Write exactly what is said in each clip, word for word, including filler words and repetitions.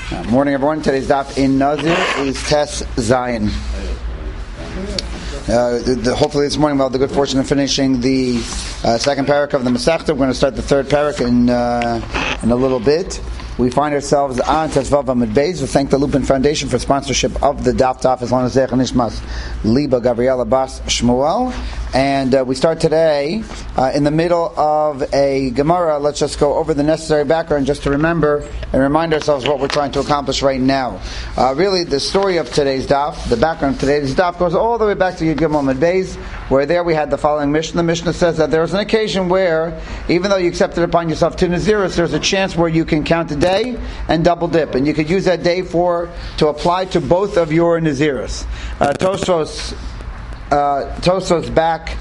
Uh, morning, everyone. Today's daf in Nazir is Tes Zion. Uh, the, the, hopefully this morning we'll have the good fortune of finishing the uh, second parak of the Masechta. We're going to start the third parak in uh, in a little bit. We find ourselves on Tezvav Amud Beis. We thank the Lupin Foundation for sponsorship of the Daf Daf as long as Zech Nishmas Liba Gabriela Bas Shmuel. And uh, we start today uh, in the middle of a Gemara. Let's just go over the necessary background just to remember and remind ourselves what we're trying to accomplish right now. Uh, really, the story of today's Daf, the background of today's Daf, goes all the way back to Yud Gimel Amud Beis, where there we had the following Mishnah. The Mishnah says that there was an occasion where, even though you accepted upon yourself two Naziris, there's a chance where you can count a day and double dip, and you could use that day for to apply to both of your Naziris. Uh, Tosfos Uh, Tosfos back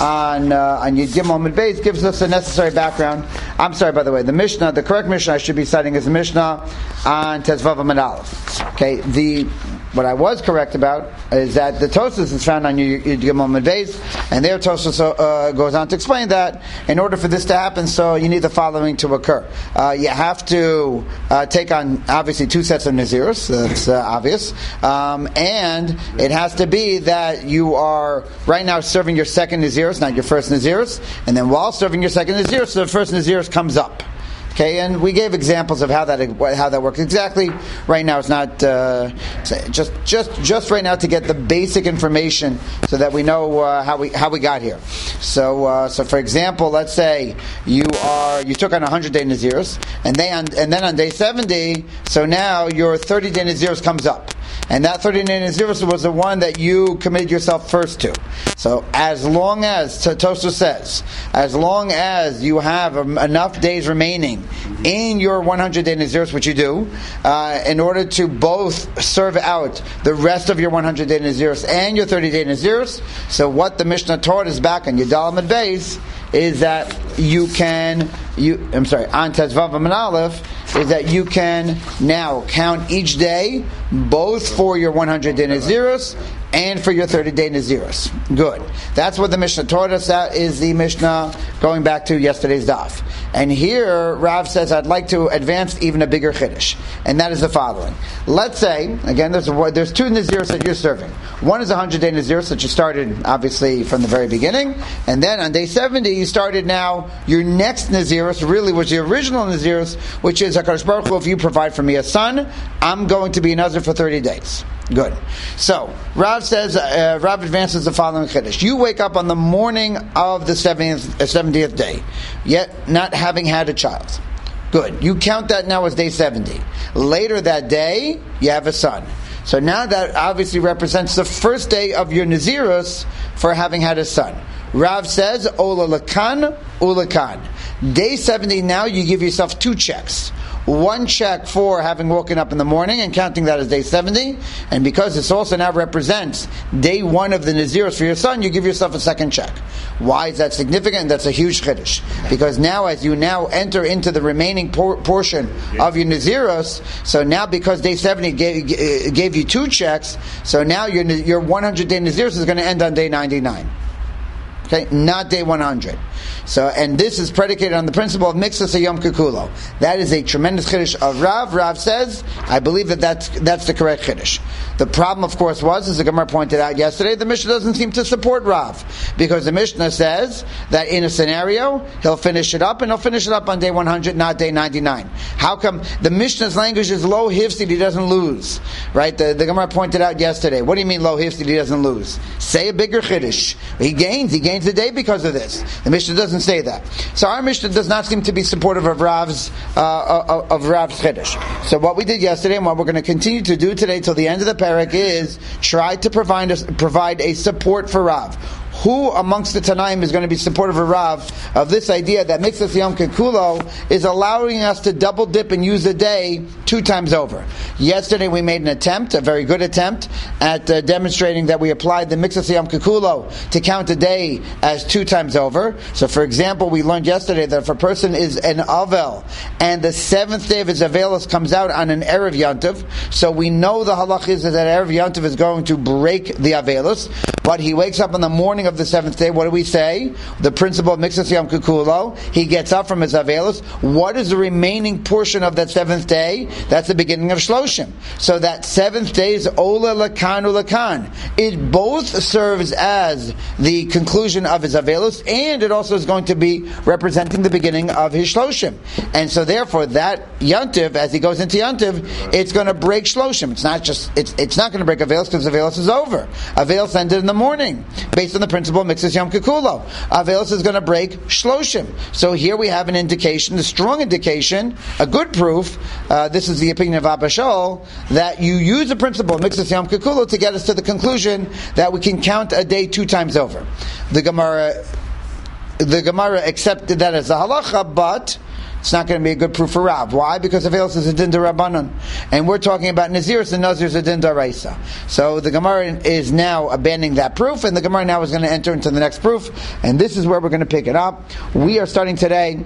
on uh, on Yud Gimel Amud Beis gives us a necessary background. I'm sorry, by the way, the Mishnah, the correct Mishnah I should be citing is the Mishnah on Tezvav Amud Aleph. Okay, the what I was correct about is that the Tosfos is found on Yud Gimel Amud Beis, and there Tosfos uh, goes on to explain that in order for this to happen, so you need the following to occur. Uh, you have to uh, take on obviously two sets of Naziros. That's uh, obvious, um, and it has to be that you are right now serving your second Naziros, not your first Naziros, and then while serving your second Naziros, so the first Naziros comes up. Okay, and we gave examples of how that how that works exactly. Right now, it's not uh, just just just right now to get the basic information so that we know uh, how we how we got here. So uh, so for example, let's say you are you took on a hundred day Naziros, and they on, and then on day seventy, so now your thirty day Naziros comes up. And that thirty day Naziros was the one that you committed yourself first to. So as long as, Tosfos says, as long as you have enough days remaining in your one hundred day Naziros, which you do, uh, in order to both serve out the rest of your one hundred day Naziros and your thirty day Naziros, so what the Mishnah taught is back on Yudal Amud Beis is that you can, you I'm sorry, on Tezvav Amud Aleph, is that you can now count each day, both for your one hundred day Naziros and for your thirty day Naziros. Good. That's what the Mishnah taught us. That is the Mishnah going back to yesterday's daf. And here, Rav says, I'd like to advance even a bigger chiddush. And that is the following. Let's say, again, there's a, there's two Naziros that you're serving. One is a one hundred day Naziros that you started, obviously, from the very beginning. And then on day seventy, you started now your next Naziros, really was the original Naziros, which is, HaKadosh Baruch Hu, if you provide for me a son, I'm going to be a Nazir for thirty days. Good. So, Rav says, uh, Rav advances the following chiddush. You wake up on the morning of the seventieth, uh, seventieth day, yet not having had a child. Good. You count that now as day seventy. Later that day, you have a son. So now that obviously represents the first day of your Naziros for having had a son. Rav says, Ola lakan, ulakan. Day seventy, now you give yourself two checks. One check for having woken up in the morning and counting that as day seventy, and because this also now represents day one of the Naziros for your son, you give yourself a second check. Why is that significant? That's a huge chiddush. Because now as you now enter into the remaining por- portion of your Naziros, so now because day seventy gave, gave you two checks, so now your, your one hundred day Naziros is going to end on day ninety-nine. Okay, not day one hundred. So, and this is predicated on the principle of mixus yom kekulo. That is a tremendous chiddush of Rav. Rav says, I believe that that's, that's the correct chiddush. The problem, of course, was, as the Gemara pointed out yesterday, the Mishnah doesn't seem to support Rav. Because the Mishnah says that in a scenario, he'll finish it up, and he'll finish it up on day one hundred, not day ninety-nine. How come? The Mishnah's language is low hifsid, he doesn't lose. Right? The, the Gemara pointed out yesterday. What do you mean low hifsid, he doesn't lose? Say a bigger chiddush. He gains, he gains the day because of this. The Mishnah doesn't say that. So our Mishnah does not seem to be supportive of Rav's uh, of, of Rav's chiddush. So what we did yesterday and what we're going to continue to do today till the end of the parak is try to provide a, provide a support for Rav. Who amongst the Tanaim is going to be supportive of Rav of this idea that Mixas Yom Kekulo is allowing us to double dip and use a day two times over? Yesterday we made an attempt, a very good attempt, at uh, demonstrating that we applied the Mixas Yom Kekulo to count a day as two times over. So for example, we learned yesterday that if a person is an Avel and the seventh day of his Avelos comes out on an Erev Yantiv, so we know the halach is that Erev Yantiv is going to break the Avelos, but he wakes up in the morning of the seventh day. What do we say? The principle of Mixas Yom Kekulo. He gets up from his Avelos. What is the remaining portion of that seventh day? That's the beginning of Shloshim. So that seventh day is Ola Lakan Ulakan. It both serves as the conclusion of his Avelus, and it also is going to be representing the beginning of his Shloshim. And so therefore that Yantiv, as he goes into Yantiv, it's going to break Shloshim. It's not just, it's, it's not going to break Avelus because Avelus is over. Avelus ended in the morning, based on the principle of Mixes Yom Kikulo. Avelus is going to break Shloshim. So here we have an indication, a strong indication, a good proof, uh, this is the opinion of Abba Shaul, that you use the principle of Mixes Yom Kikulo to get us to the conclusion that we can count a day two times over. The Gemara, the Gemara accepted that as a halacha, but it's not going to be a good proof for Rav. Why? Because Avelus is a din d'Rabbanan, and we're talking about Naziris, and Nazir is a din d'Oraisa. So the Gemara is now abandoning that proof, and the Gemara now is going to enter into the next proof, and this is where we're going to pick it up. We are starting today.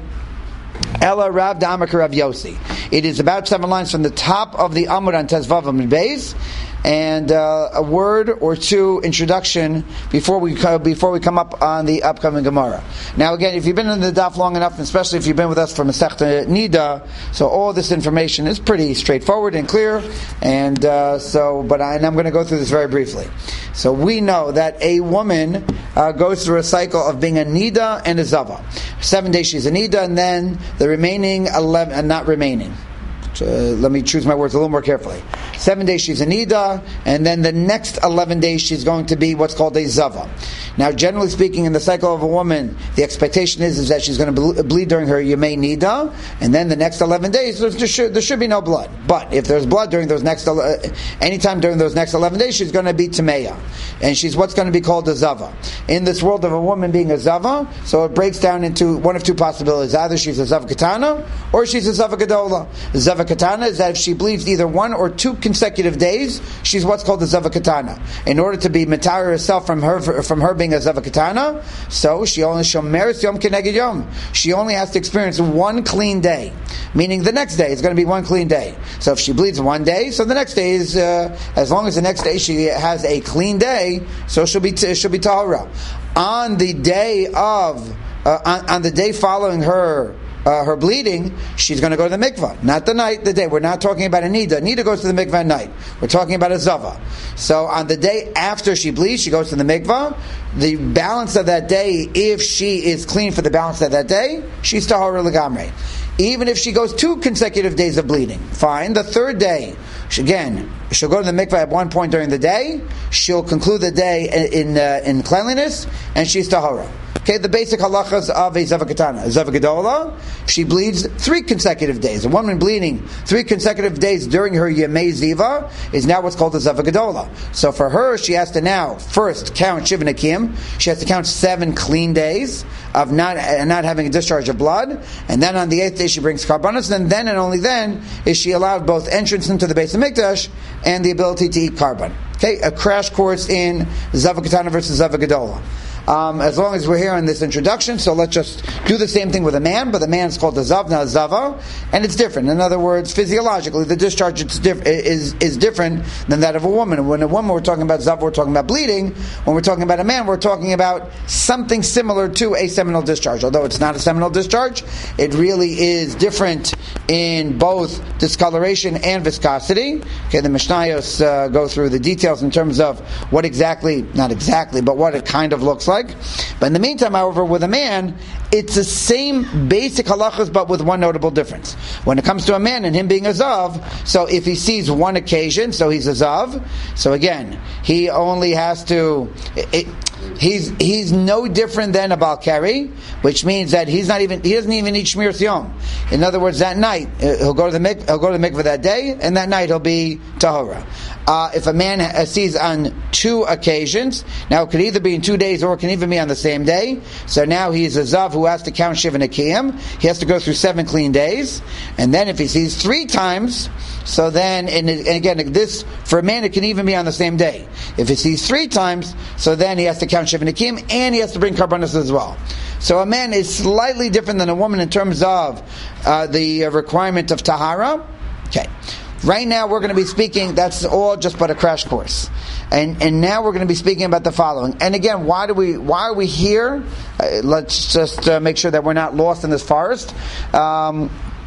Ella Rav D'Amar Rav Yossi. It is about seven lines from the top of the Amud on Tezvav Amud Beis, and uh, a word or two introduction before we co- before we come up on the upcoming Gemara. Now, again, if you've been in the daf long enough, and especially if you've been with us from Masechta Nida, so all this information is pretty straightforward and clear. And uh, so, but I, and I'm going to go through this very briefly. So we know that a woman uh, goes through a cycle of being a Nida and a Zava. Seven days she's a Nida, and then the remaining eleven, and uh, not remaining. Uh, let me choose my words a little more carefully. Seven days she's a Nida, and then the next eleven days she's going to be what's called a Zava. Now, generally speaking, in the cycle of a woman, the expectation is, is that she's going to bleed during her Yemei Nida, and then the next eleven days, there should, there should be no blood. But if there's blood during those next, uh, anytime during those next eleven days, she's going to be Tameya. And she's what's going to be called a Zava. In this world of a woman being a Zava, so it breaks down into one of two possibilities. Either she's a Zava Katana, or she's a Zava Gedola. Zava Katana is that if she bleeds either one or two consecutive days, she's what's called a Zava Katana. In order to be Matara herself from her from her being a Zava Katana, so she only shomeres Yom Keneged Yom. She only has to experience one clean day, meaning the next day is going to be one clean day. So if she bleeds one day, so the next day is uh, as long as the next day she has a clean day, so she'll be t- she'll be tahara. On the day of uh, on, on the day following her. Uh, her bleeding, she's going to go to the mikvah. Not the night, the day. We're not talking about a nida. Nida goes to the mikvah at night. We're talking about a zava. So on the day after she bleeds, she goes to the mikvah. The balance of that day, if she is clean for the balance of that day, she's tahara legamrei. Even if she goes two consecutive days of bleeding, fine. The third day, she, again, she'll go to the mikvah at one point during the day. She'll conclude the day in in, uh, in cleanliness, and she's tahara. Okay, the basic halachas of a Zava Katana. A Zava Gedola, she bleeds three consecutive days. A woman bleeding three consecutive days during her Yemei Ziva is now what's called a Zava Gedola. So for her, she has to now first count Shiva Nakim. She has to count seven clean days of not uh, not having a discharge of blood. And then on the eighth day, she brings Karbanos. And then and only then is she allowed both entrance into the Beis HaMikdash and the ability to eat Karban. Okay, a crash course in Zava Katana versus Zava Gedola. Um, as long as we're here in this introduction, so let's just do the same thing with a man, but the man is called a zavna, a zava, and it's different. In other words, physiologically, the discharge is, diff- is, is different than that of a woman. When a woman, we're talking about zava, we're talking about bleeding. When we're talking about a man, we're talking about something similar to a seminal discharge. Although it's not a seminal discharge, it really is different in both discoloration and viscosity. Okay, the Mishnayos uh, go through the details in terms of what exactly, not exactly, but what it kind of looks like. But in the meantime, however, with a man, it's the same basic halachas, but with one notable difference. When it comes to a man and him being a zav, so if he sees one occasion, so he's a zav. So again, he only has to. It, He's he's no different than a Balkari, which means that he's not even he doesn't even eat Shmiras Yom. In other words, that night he'll go to the mik, he'll go to the mikveh that day, and that night he'll be tahora. Uh, if a man sees on two occasions, now it could either be in two days or it can even be on the same day. So now he's a zav who has to count Shiva Nekiyim. He has to go through seven clean days, and then if he sees three times, so then and, and again this for a man it can even be on the same day. If he sees three times, so then he has to count Shiva Nekim, and he has to bring Karbanos as well. So a man is slightly different than a woman in terms of uh, the requirement of Tahara. Okay. Right now we're going to be speaking, that's all just but a crash course. And and now we're going to be speaking about the following. And again, why do we why are we here? Uh, let's just uh, make sure that we're not lost in this forest. Um,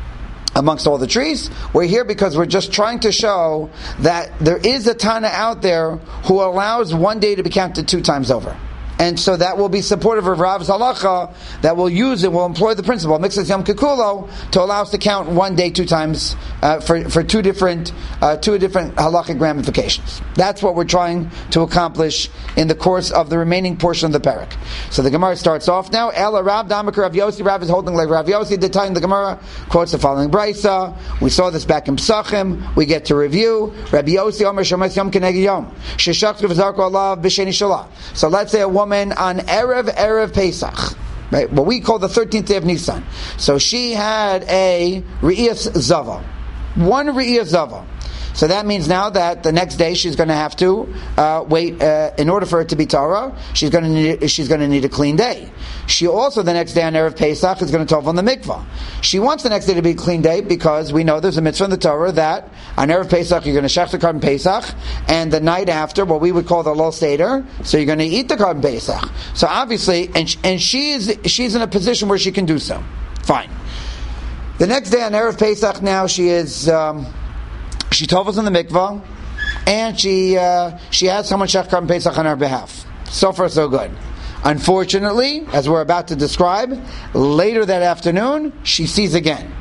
amongst all the trees. We're here because we're just trying to show that there is a Tana out there who allows one day to be counted two times over. And so that will be supportive of Rav's halacha, that will use it, will employ the principle, Mixas Yom Kikulo, to allow us to count one day two times uh, for, for two different uh, two different halachic ramifications. That's what we're trying to accomplish in the course of the remaining portion of the parak. So the Gemara starts off now. Ela Rav Damakar Rav Yossi. Rav is holding like Rav Yossi. The time the Gemara quotes the following brisa. We saw this back in Pesachim. We get to review. Rabbi Yossi Omer Shemes Yom Kenegi Yom Sheshachtu V'Zarko Allah B'Sheni Shalah. So let's say a woman on Erev Erev Pesach, right? What we call the thirteenth day of Nisan. So she had a Re'iyas Zava, one Re'iyas Zava. So that means now that the next day she's going to have to uh, wait uh, in order for it to be Torah. She's going to need she's going to need a clean day. She also the next day on Erev Pesach is going to tov on the mikvah. She wants the next day to be a clean day because we know there's a mitzvah in the Torah that on Erev Pesach you're going to shech the carbon Pesach, and the night after what we would call the Lol Seder, so you're going to eat the carbon Pesach. So obviously, and and she is she's in a position where she can do so. Fine. The next day on Erev Pesach now she is. Um, She tovels in the mikvah, and she uh, she has someone shech carbon Pesach on her behalf. So far, so good. Unfortunately, as we're about to describe, later that afternoon, she sees again.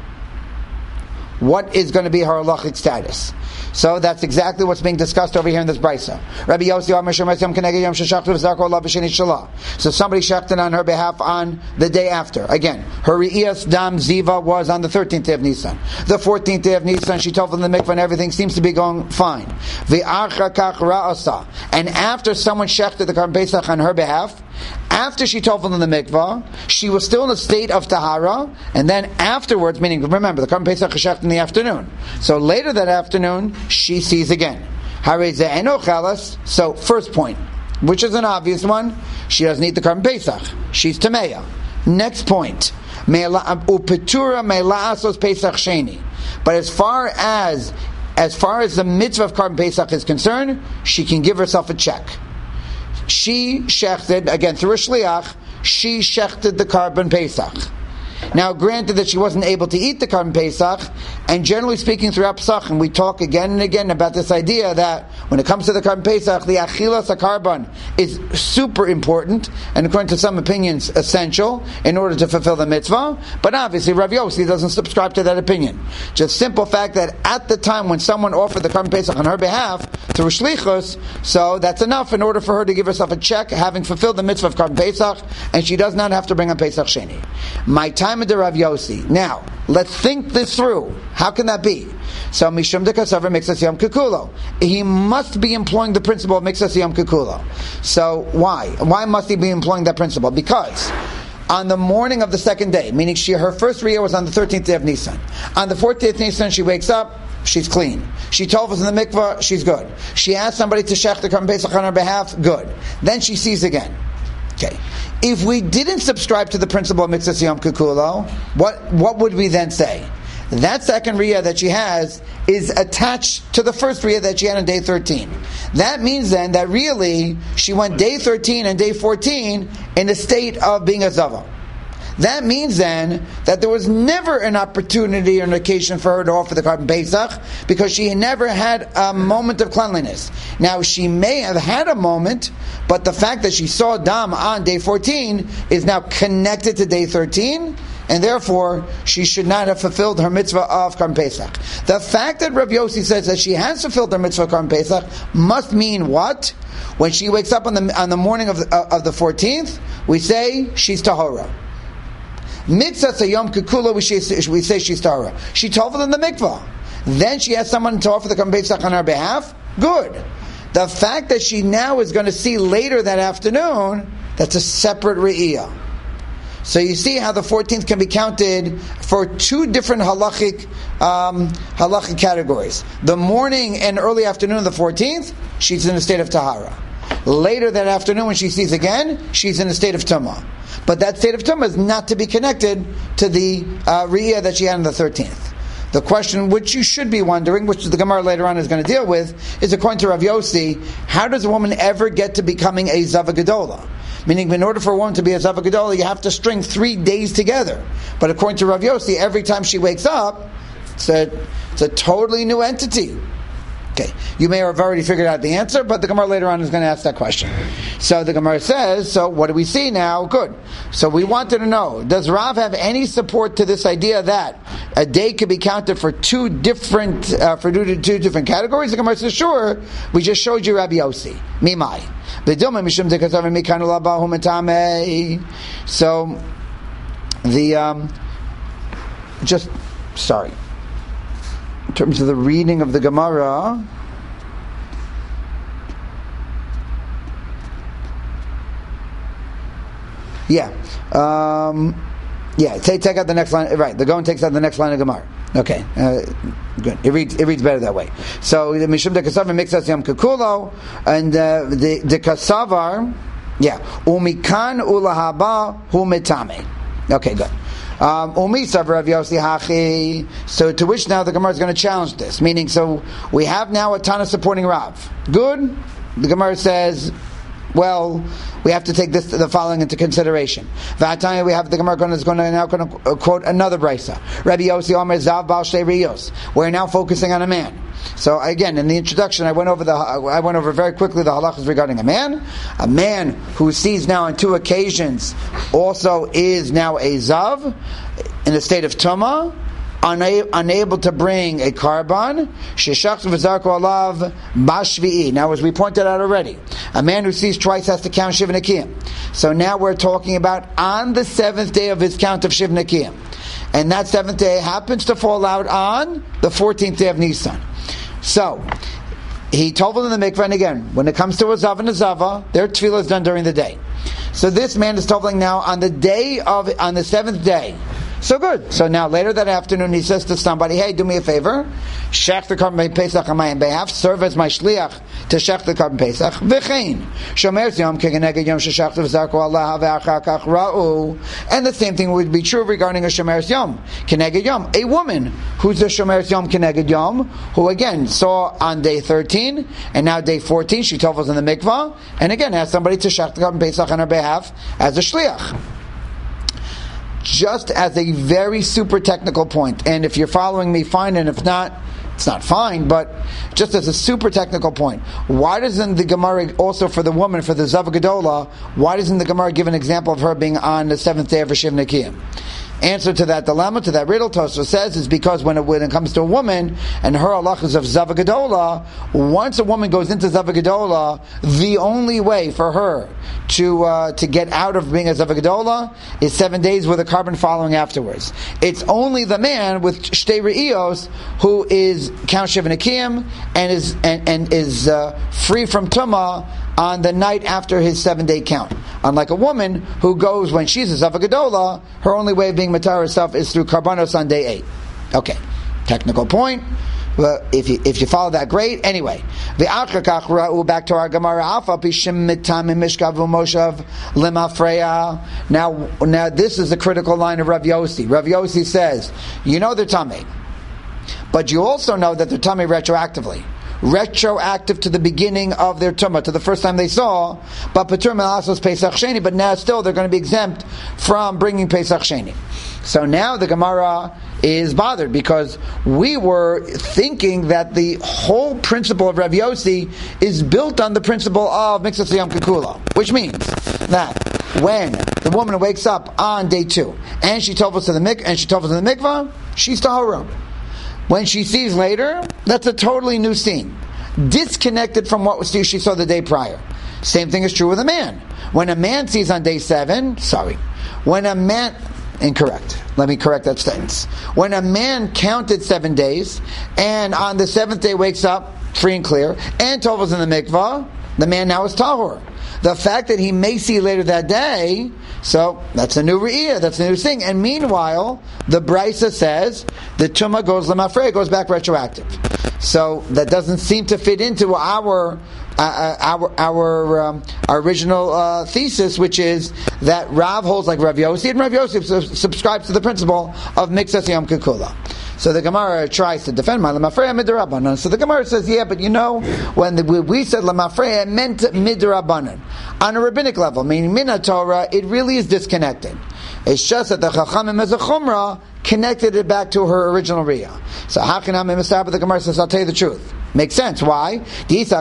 What is going to be her halachic status? So that's exactly what's being discussed over here in this brisa. Rabbi Yossi Omer Shemes Yom Kenegi Yom Sheshachtu V'Zarko Allah B'Sheni Shalah. So somebody shechted on her behalf on the day after. Again, her Re'iyas Dam Ziva was on the thirteenth day of Nisan. The fourteenth day of Nisan, she told them the mikvah and everything seems to be going fine. V'Achar Kach Ra'asa. And after someone shechted the Karban Pesach on her behalf, after she told them the mikvah, she was still in a state of tahara, and then afterwards, meaning, remember, the Karban Pesach is shechted in the afternoon. So later that afternoon, she sees again. So, first point, which is an obvious one, she doesn't eat the Karban Pesach. She's Tameya. Next point, Upetura Me'la'asos Pesach Sheni. But as far as as far as the mitzvah of Karban Pesach is concerned, she can give herself a check. She shechted, again through a shliach, she shechted the Karban Pesach. Now, granted that she wasn't able to eat the Karban Pesach, and generally speaking throughout Pesach, and we talk again and again about this idea that when it comes to the Karban Pesach, the Achilas HaKarban is super important, and according to some opinions, essential, in order to fulfill the mitzvah. But obviously, Rav Yossi doesn't subscribe to that opinion. Just simple fact that at the time when someone offered the Karban Pesach on her behalf, through Shlichus, so that's enough in order for her to give herself a check, having fulfilled the mitzvah of Karban Pesach, and she does not have to bring a Pesach Sheni. My time of the Rav Yossi. Now, let's think this through. How can that be? So, Mishum de Kasavar Mixas Yom Kikulo. He must be employing the principle of Mixas Yom Kikulo. So, why? Why must he be employing that principle? Because on the morning of the second day, meaning she her first riyah was on the thirteenth day of Nisan. On the fourteenth of Nisan, she wakes up, she's clean. She told us in the mikvah, she's good. She asked somebody to shech the Karban Pesach on her behalf, good. Then she sees again. Okay. If we didn't subscribe to the principle of Mitzvah Yom Kikulo, what what would we then say? That second riyah that she has is attached to the first riyah that she had on day thirteen. That means then that really she went day thirteen and day fourteen in a state of being a zava. That means then that there was never an opportunity or an occasion for her to offer the Karban Pesach because she never had a moment of cleanliness. Now she may have had a moment, but the fact that she saw Dam on day fourteen is now connected to day thirteen, and therefore she should not have fulfilled her mitzvah of Karban Pesach. The fact that Rav Yossi says that she has fulfilled her mitzvah of Karban Pesach must mean what? When she wakes up on the on the morning of the, uh, of the fourteenth, we say she's tahora. Mitzvah Yom Kikulo, we say she's tahora. She told in the mikvah. Then she has someone to offer the Karban Pesach on her behalf. Good. The fact that she now is going to see later that afternoon, that's a separate re'iyah. So you see how the fourteenth can be counted for two different halachic um, halachic categories. The morning and early afternoon of the fourteenth, she's in a state of tahara. Later that afternoon, when she sees again, she's in a state of tumah. But that state of tumah is not to be connected to the uh, re'iyah that she had on the thirteenth. The question which you should be wondering, which the Gemara later on is going to deal with, is according to Rav Yossi, how does a woman ever get to becoming a Zava Gedola? Meaning, in order for a woman to be a Zava Gedola, you have to string three days together. But according to Rav Yossi, every time she wakes up, It's a, it's a totally new entity. Okay, you may have already figured out the answer, but the Gemara later on is going to ask that question. So the Gemara says, so what do we see now? Good. So we wanted to know, does Rav have any support to this idea that a day could be counted for two different uh, for two, two different categories? The Gemara says, sure. We just showed you Rabbi Yossi. Mimai. So the um, just sorry. In terms of the reading of the Gemara, yeah, um, yeah. Take take out the next line. Right, the Gaon takes out the next line of Gemara. Okay, uh, good. It reads it reads better that way. So the Mishum de Kasavar mixas yam kekulo, and uh, the the Kasavar, yeah, umikan ulahaba hu metame. Okay, good. Um, so to which now the Gemara is going to challenge this, meaning so we have now a Tana supporting Rav. Good. The Gemara says, well, we have to take this the following into consideration. V'atanya, we have the Gemara is going to now going to quote another brisa. Rabbi Yossi Omer Zav Baal Shtei Riyos. We're now focusing on a man. So again, in the introduction, I went over the I went over very quickly the halachas regarding a man. A man who sees now on two occasions also is now a zav in a state of tuma, una- unable to bring a karban. Sheshach v'zarko alav bashvi'i. Now, as we pointed out already, a man who sees twice has to count shiv nekiyim. So now we're talking about on the seventh day of his count of shiv nekiyim, and that seventh day happens to fall out on the fourteenth day of Nisan. So, he told them in the mikveh, and again, when it comes to a zav and a zava, their tefillah is done during the day. So this man is toveling now on the day of, on the seventh day. So good. So now later that afternoon he says to somebody, hey, do me a favor, shech the karban pesach on my behalf, serve as my shliach to shech the karban pesach, v'chein, shomer yom kegeneged yom sheshach v'zarko Allah v'achar kach ra'u. And the same thing would be true regarding a shomer yom, keneged yom, a woman who's a shomer yom keneged yom, who again saw on day thirteen, and now day fourteen, she told us in the mikvah, and again has somebody to shech the karban pesach on her behalf as a shliach. Just as a very super technical point, and if you're following me, fine, and if not, it's not fine, but just as a super technical point, why doesn't the Gemara also for the woman, for the Zav Gedola, why doesn't the Gemara give an example of her being on the seventh day of Shiv Nekiyim? Answer to that dilemma, to that riddle, Tosfos says, is because when it, when it comes to a woman and her halachas of Zav Gedola, once a woman goes into Zav Gedola, the only way for her to uh, to get out of being a Zav Gedola is seven days with a carbon following afterwards. It's only the man with Shtei Re'iyos who is Count Shiv Nekiyim and is and, and is uh, free from Tumah on the night after his seven-day count. Unlike a woman who goes when she's a Zav Gedola, her only way of being matar herself is through karbanos on day eight. Okay, technical point. Well, if you if you follow that, great. Anyway, the back to our Gemara Alpha Pishim Mitam Mishkav Moshav Limafreya. Now, now this is the critical line of Rav Yossi. Rav Yossi says, you know they're tummy, but you also know that they're tummy retroactively. Retroactive to the beginning of their tumah, to the first time they saw, but Patur Melasos Pesach Sheni, but now still they're going to be exempt from bringing Pesach Sheni. So now the Gemara is bothered because we were thinking that the whole principle of Rav Yossi is built on the principle of Mixas Yom Kekula, which means that when the woman wakes up on day two and she tovels to the mik and she tovels in the mikvah, she's tahora. When she sees later, that's a totally new scene, disconnected from what she saw the day prior. Same thing is true with a man. When a man sees on day seven, sorry, when a man, incorrect, let me correct that sentence. When a man counted seven days, and on the seventh day wakes up, free and clear, and tovels in the mikvah, the man now is tahor. The fact that he may see later that day, so that's a new re'iyah, that's a new thing. And meanwhile, the Brisa says the tumah goes lemafrei, goes back retroactive. So that doesn't seem to fit into our uh, our our um, our original uh, thesis, which is that Rav holds like Rav Yossi, and Rav Yossi subscribes to the principle of mixas yom kekula. So the Gemara tries to defend my lemafreya midrabanan. So the Gemara says, yeah, but you know, when the, we said lemafreya, it meant midrabanan. On a rabbinic level, meaning min Torah, it really is disconnected. It's just that the Chachamim as a Chumrah connected it back to her original Riyah. So how can I Mistab? The Gemara says, I'll tell you the truth. Makes sense. Why? So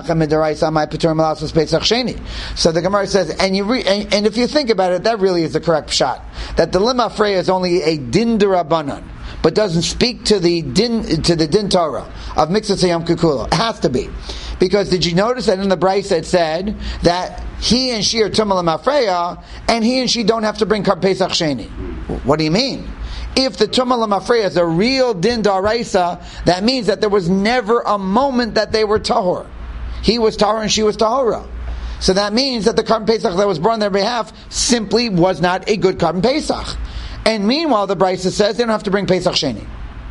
the Gemara says, and you re, and, and if you think about it, that really is the correct shot. That the Lema Freya is only a din derabanan, but doesn't speak to the din to the din Torah of Mitzvah Yom Kikulo. It has to be. Because did you notice that in the Brisa it said that he and she are Tumah Lema Freya, and he and she don't have to bring Kar Pesach Sheni? What do you mean? If the Tumah L'Mafreya is a real din daraisa, that means that there was never a moment that they were tahor. He was tahor and she was tahora. So that means that the Karban Pesach that was brought on their behalf simply was not a good Karban Pesach. And meanwhile, the Brisa says they don't have to bring Pesach Sheni.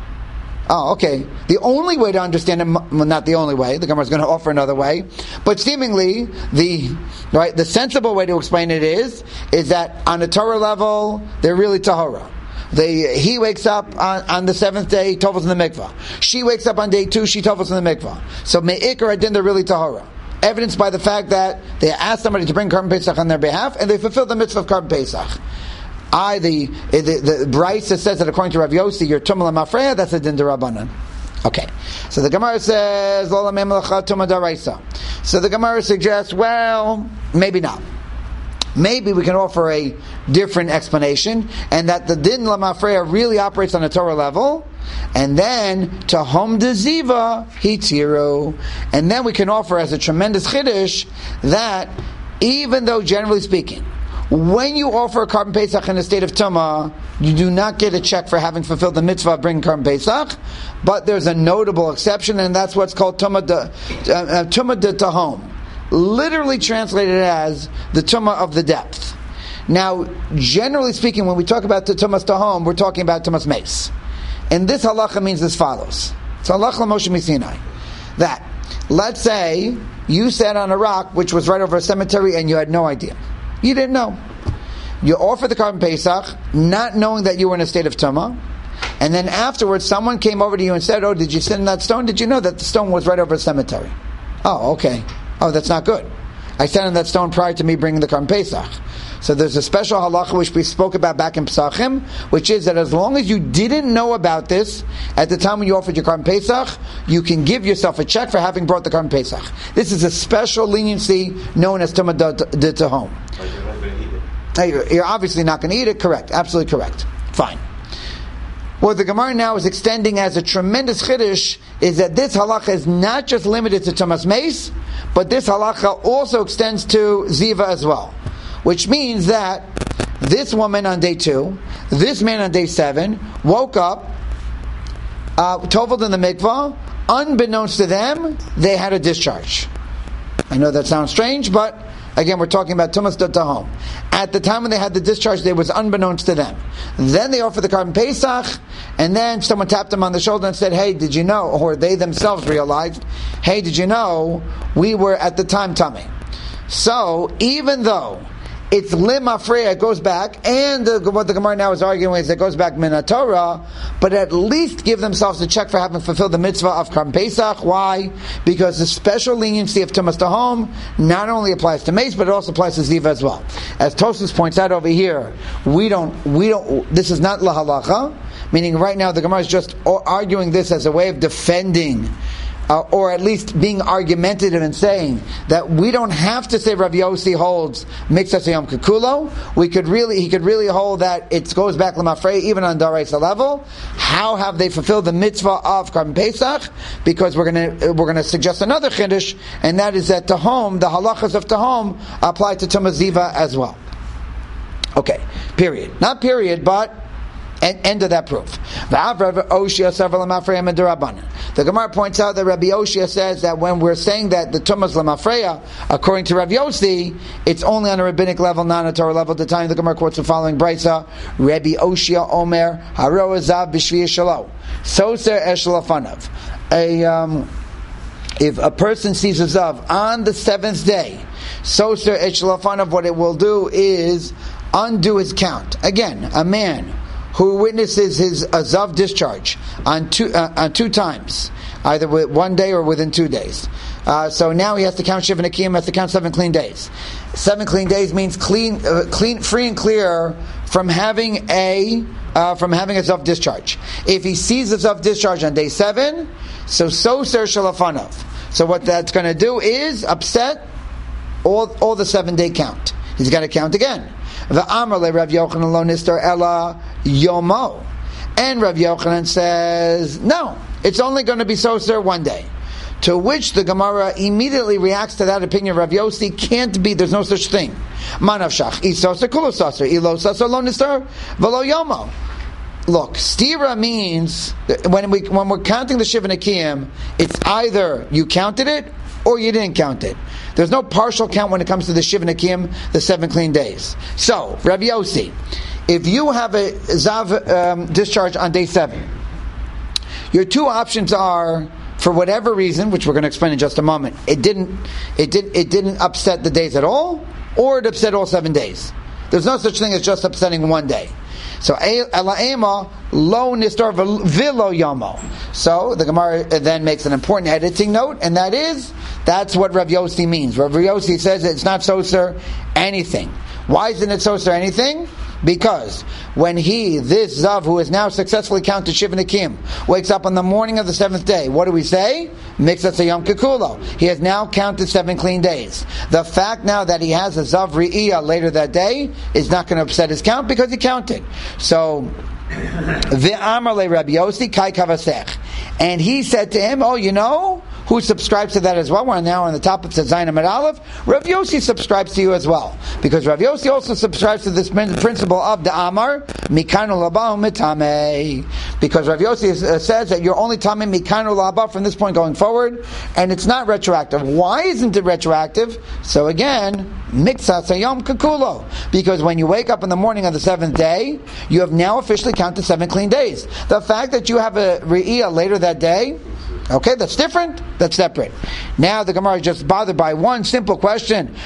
Oh, okay. The only way to understand it, well, not the only way, the Gemara is going to offer another way, but seemingly the right, the sensible way to explain it is, is that on a Torah level, they're really tahora. They, he wakes up on, on the seventh day, he tovels in the mikvah. She wakes up on day two, she tovels in the mikvah. So me'ikar adin, they're really tahora. Evidenced by the fact that they asked somebody to bring Karban Pesach on their behalf, and they fulfilled the mitzvah of Karban Pesach. I, the the, the Brisa says that according to Rav Yossi, you're Tumah L'Mafreya, that's a din derabanan. Okay, so the Gemara says, Lo Lamem L'cha Tumah Daraisa. So the Gemara suggests, well, maybe not. Maybe we can offer a different explanation, and that the din L'Mafreya really operates on a Torah level, and then Tahom Deziva Hitiro, and then we can offer as a tremendous chiddush that even though generally speaking, when you offer a Karban Pesach in a state of Tumah, you do not get a check for having fulfilled the mitzvah of bringing Karban Pesach, but there's a notable exception, and that's what's called Tumah de, uh, Tumah de Tahom. Literally translated as the Tumah of the depth. Now, generally speaking, when we talk about the Tumas Tahom, we're talking about Tumas Meis. And this halacha means as follows. It's halacha Moshe Misinai. That, let's say, you sat on a rock which was right over a cemetery and you had no idea. You didn't know. You offered the Karban Pesach, not knowing that you were in a state of Tumah, and then afterwards someone came over to you and said, oh, did you sit in that stone? Did you know that the stone was right over a cemetery? Oh, okay. Oh, that's not good. I sat on that stone prior to me bringing the Karban Pesach. So there's a special halacha which we spoke about back in Pesachim, which is that as long as you didn't know about this at the time when you offered your Karban Pesach, you can give yourself a check for having brought the Karban Pesach. This is a special leniency known as Tumah de Tahom. But you're not going to eat it. You're, you're obviously not going to eat it. Correct. Absolutely correct. Fine. What the Gemara now is extending as a tremendous chiddush is that this halacha is not just limited to Tumas Meis, but this halacha also extends to Ziva as well. Which means that this woman on day two, this man on day seven, woke up, uh, toveled in the mikvah, unbeknownst to them, they had a discharge. I know that sounds strange, but again, we're talking about Tumas de Tahom. At the time when they had the discharge, it was unbeknownst to them. Then they offered the Karban Pesach, and then someone tapped them on the shoulder and said, hey, did you know, or they themselves realized, hey, did you know, we were at the time tummy. So, even though it's L'Mafreya, it goes back, and the, what the Gemara now is arguing is it goes back Min Torah, but at least give themselves a check for having fulfilled the mitzvah of Karban Pesach. Why? Because the special leniency of Tumas Tahom not only applies to Meis, but it also applies to Ziva as well. As Tosfos points out over here, we don't, we don't, this is not Lahalacha, meaning right now the Gemara is just arguing this as a way of defending Uh, or at least being argumentative and saying that we don't have to say Rav Yossi holds Mitzvah Yom Kikulo. We could really, he could really hold that it goes back L'Mafreya even on Daraisa level. How have they fulfilled the mitzvah of Karban Pesach? Because we're going to we're going to suggest another chiddush, and that is that Tahom, the halachas of Tahom, apply to Tumah Ziva as well. Okay, period. Not period, but end of that proof. The Gemara points out that Rabbi Oshia says that when we're saying that the Tumas L'Mafreya, according to Rav Yossi, it's only on a rabbinic level, not on a Torah level. At the time, the Gemara quotes the following Brisa: Rabbi Oshia Omer Haro Azav B'Shvi Shalo Soser Esh Lafanav. A um, if a person sees a zav on the seventh day, Soser Esh Lafanav, what it will do is undo his count. Again, a man who witnesses his azav discharge on two uh, on two times, either with one day or within two days. Uh, so now he has to count Shiva Nekiyim, has to count seven clean days. Seven clean days means clean, uh, clean, free and clear from having a uh, from having a Zav discharge. If he sees a Zav discharge on day seven, so Soser Shalafanov. So what that's going to do is upset all all the seven day count. He's got to count again. The Amar le Rav Yochanan lo nistar ela yomo, and Rav Yochanan says no, it's only going to be Soser one day. To which the Gemara immediately reacts to that opinion. Rav Yossi can't be. There's no such thing. Manavshach isoser kulosaser ilosaser lo nistar velo yomo. Look, stira means that when we when we're counting the Shiva Nekiyim, it's either you counted it or you didn't count it. There's no partial count when it comes to the Shiva Nekiyim, the seven clean days. So, Rav Yossi, if you have a Zav um, discharge on day seven, your two options are, for whatever reason, which we're going to explain in just a moment, it didn't, it did, it didn't upset the days at all, or it upset all seven days. There's no such thing as just upsetting one day. So ela lo nistar vilo yomo. So the Gemara then makes an important editing note, and that is that's what Rav Yossi means. Rav Yossi says it's not soser anything. Why isn't it soser anything? Because when he, this Zav, who has now successfully counted Shiva Nekiyim, wakes up on the morning of the seventh day, what do we say? Mixas Yom Kikulo. He has now counted seven clean days. The fact now that he has a Zav Re'iyah later that day is not going to upset his count because he counted. So, V'amar le Rabbi Yossi kai kavasech. And he said to him, oh, you know, who subscribes to that as well? We're now on the top of Zayin Amud Aleph. Rav Yossi subscribes to you as well, because Rav Yossi also subscribes to this principle of the Amar Mikanu Laba Mitame. Because Rav Yossi says that you're only tamei Mikanu Laba from this point going forward, and it's not retroactive. Why isn't it retroactive? So again, Miksas Yom Kakulo. Because when you wake up in the morning of the seventh day, you have now officially counted seven clean days. The fact that you have a Re'iyah later that day, okay, that's different. That's separate. Now the Gemara is just bothered by one simple question.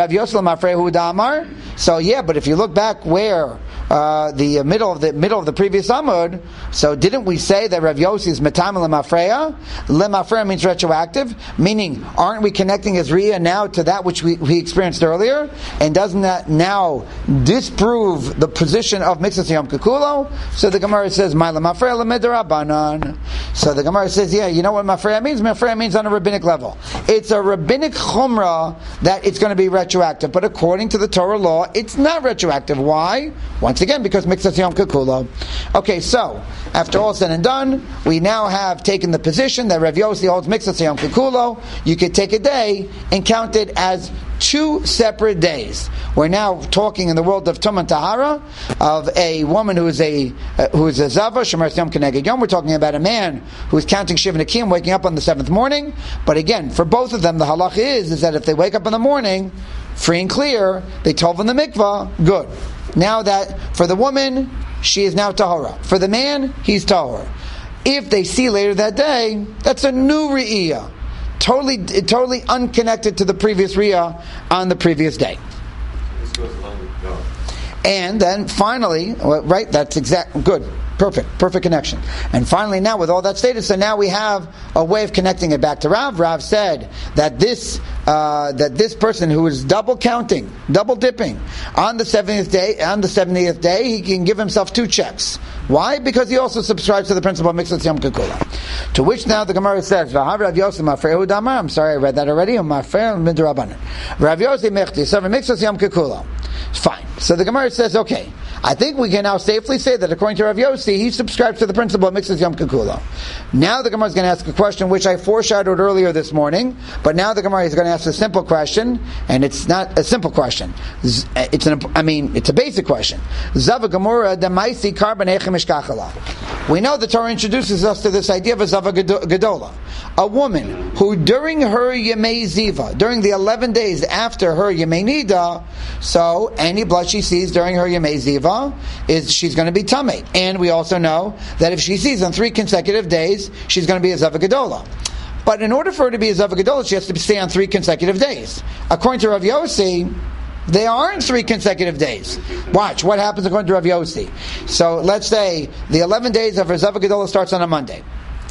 So yeah, but if you look back where uh, the middle of the middle of the previous Amud, so didn't we say that Rav Yossi is metam lemafreya? Lemafreya means retroactive, meaning aren't we connecting his riyah now to that which we, we experienced earlier? And doesn't that now disprove the position of Mixas Yom Kikulo? So the Gemara says, "My lemafreya lemedarabanan." So the Gemara says, yeah, you know what mafreya means? Mafreya means on a rabbinic level. It's a rabbinic chumrah that it's going to be retroactive. But according to the Torah law, it's not retroactive. Why? Once again, because Mixas Yom Kikulo. Okay, so, after all said and done, we now have taken the position that Rav Yossi holds Mixas Yom Kikulo. You could take a day and count it as two separate days. We're now talking in the world of Tum and Tahara, of a woman who is a uh, who is a Zava, Shemer Yom Keneged Yom. We're talking about a man who is counting Shiva Nekiyim, waking up on the seventh morning. But again, for both of them, the halach is, is that if they wake up in the morning, free and clear, they tov in the mikvah, good. Now that, for the woman, she is now Tahara. For the man, he's Tahara. If they see later that day, that's a new Re'iyah. Totally, totally unconnected to the previous Riyah on the previous day. This goes along with God. And then finally, right, that's exact, good, perfect, perfect connection. And finally now, with all that stated, so now we have a way of connecting it back to Rav. Rav said that this, uh, that this person who is double counting, double dipping, on the seventieth day, on the seventieth day, he can give himself two checks. Why? Because he also subscribes to the principle of Mixas Yom Kikulo. To which now the Gemara says, Rav Yossi Mafrei Udamar. I'm sorry, I read that already. Mafrei Midrabanan. Rav Yossi Mechti. So Mixas Yom Kikulo. Fine. So the Gemara says, okay, I think we can now safely say that according to Rav Yossi, he subscribes to the principle of Mixas Yom Kikulo. Now the Gemara is going to ask a question which I foreshadowed earlier this morning, but now the Gemara is going to ask a simple question, and it's not a simple question. It's an, I mean, it's a basic question. Zava Gemara Damaisi Karban Echem Ishkachala. We know the Torah introduces us to this idea of a Zava Gedola, a woman who during her Yemei Ziva, during the eleven days after her Yemei Nida, so any blood she sees during her Yemei Ziva is she's going to be Tamei. And we also know that if she sees on three consecutive days, she's going to be a Zava Gedola. But in order for her to be a Zava Gedola, she has to stay on three consecutive days. According to Rav Yossi, they aren't three consecutive days. Watch what happens according to Rav Yossi. So let's say the eleven days of her Zava Gedola starts on a Monday.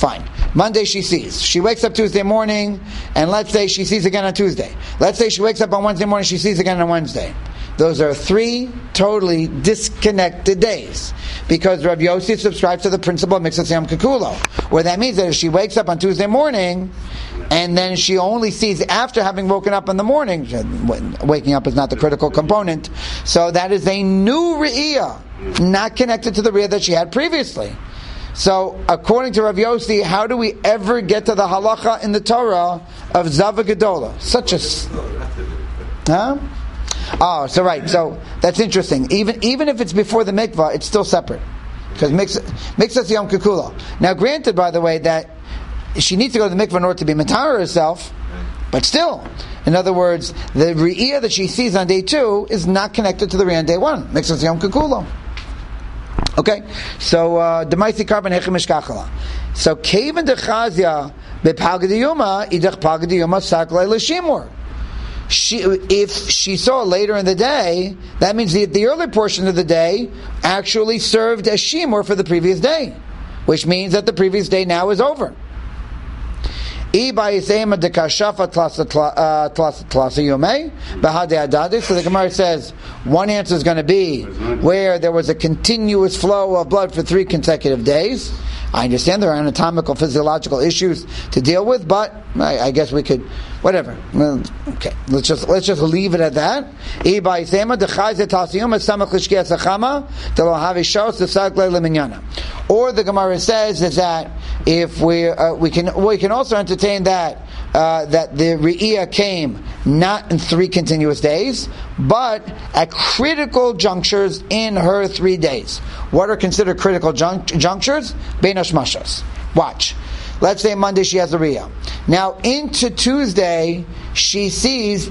Fine. Monday she sees. She wakes up Tuesday morning, and let's say she sees again on Tuesday. Let's say she wakes up on Wednesday morning, she sees again on Wednesday. Those are three totally disconnected days. Because Rav Yossi subscribes to the principle of Mixas Yom Kekulo, where that means that if she wakes up on Tuesday morning, and then she only sees after having woken up in the morning, waking up is not the critical component, so that is a new Re'iyah, not connected to the Re'iyah that she had previously. So, according to Rav Yossi, how do we ever get to the halacha in the Torah of Zava Gedola? Such a... Huh? Oh, so right. So, that's interesting. Even even if it's before the mikvah, it's still separate. Because Mixas Yom Kekulo. Now, granted, by the way, that she needs to go to the mikvah in order to be matara herself, but still, in other words, the Re'iyah that she sees on day two is not connected to the Re'iyah on day one. Mixas Yom Kekulo. Okay, so Demaisi Karban Hechem Mishkachala. So Kaven Dechazia Bepagdiyuma Idach Pagdiyuma Saklei L'Shimur. She, if she saw later in the day, that means the, the early portion of the day actually served as shimur for the previous day, which means that the previous day now is over. So the Gemara says one answer is going to be where there was a continuous flow of blood for three consecutive days. I understand there are anatomical, physiological issues to deal with, but I, I guess we could, whatever. Okay, let's just let's just leave it at that. Or the Gemara says is that if we uh, we can we can also entertain that uh, that the Re'iyah came not in three continuous days, but at critical junctures in her three days. What are considered critical junct- junctures? Bein hashmashos. Watch. Let's say Monday she has a Re'iyah. Now into Tuesday she sees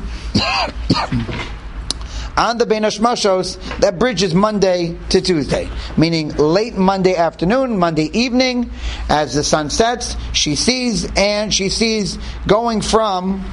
on the Bein Hashmashos that bridges Monday to Tuesday, meaning late Monday afternoon, Monday evening, as the sun sets, she sees, and she sees going from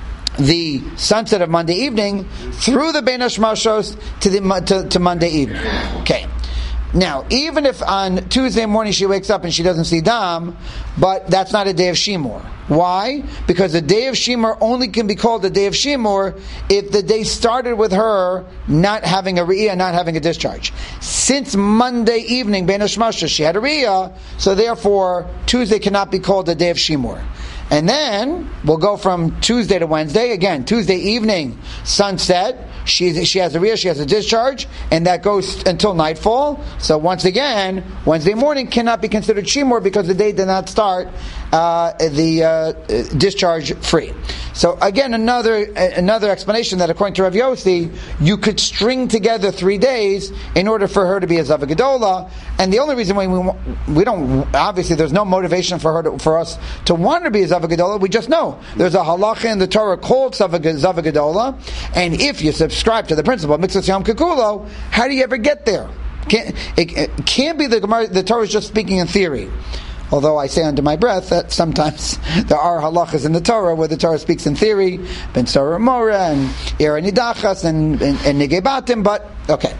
the sunset of Monday evening through the Bein Hashmashos to the to, to Monday evening. Okay. Now, even if on Tuesday morning she wakes up and she doesn't see Dam, but that's not a day of Shimur. Why? Because the day of Shimur only can be called a day of Shimur if the day started with her not having a Re'iyah, not having a discharge. Since Monday evening, Bein Hashmashos, she had a Re'iyah, so therefore Tuesday cannot be called a day of Shimur. And then we'll go from Tuesday to Wednesday. Again, Tuesday evening, sunset. She she has a Re'iyah, she has a discharge, and that goes until nightfall. So once again, Wednesday morning cannot be considered Shimur because the day did not start uh, the uh, discharge free. So again, another another explanation that according to Rav Yossi, you could string together three days in order for her to be a Zava Gedola. And the only reason why we we don't obviously there's no motivation for her to, for us to want her to be a Zava Gedola. We just know there's a halacha in the Torah called Zava Gedola, and if you subscribe to the principle of Mixas Yom Kekulo, how do you ever get there? Can't, it, it can't be the Gemara, the Torah is just speaking in theory. Although I say under my breath that sometimes there are halachas in the Torah where the Torah speaks in theory, Ben Sarah Mora and Ira Nidachas and, and, and Negebatim, but okay.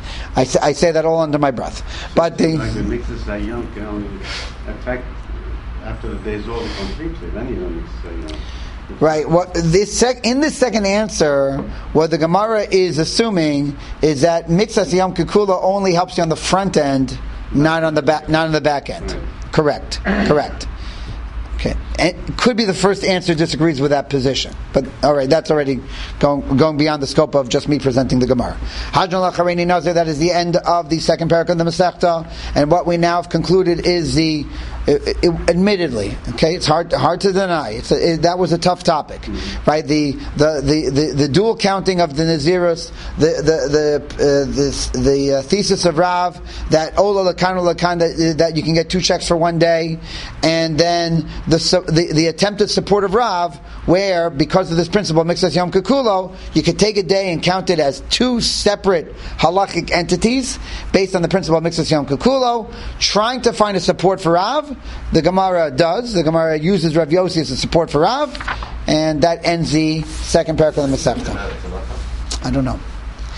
I say, I say that all under my breath. But the like the Mixas Yom can only affect after the day's over completely, then you don't Mixas Yom. Right. What this sec, in this second answer, what the Gemara is assuming is that Mixas Yom Kekulo only helps you on the front end, not on the back, not on the back end. Right. Correct. Correct. Okay. And could be the first answer disagrees with that position, but all right, that's already going going beyond the scope of just me presenting the Gemara. Hadron Lachareini Nazir. That is the end of the second parak of the Masechta, and what we now have concluded is the. It, it, admittedly, okay, it's hard hard to deny. It's a, it, that was a tough topic, mm-hmm. right? The the, the, the the dual counting of the Nazirus, the the the uh, this, the uh, thesis of Rav that Ola Lakan Lakan that, that you can get two checks for one day, and then the the, the attempted support of Rav, where because of this principle Mixas Yom Kekulo, you could take a day and count it as two separate halachic entities based on the principle of Mixas Yom Kekulo, trying to find a support for Rav. The Gemara does. The Gemara uses Rav Yossi as a support for Rav, and that ends the second parak of the Masechta. I don't know.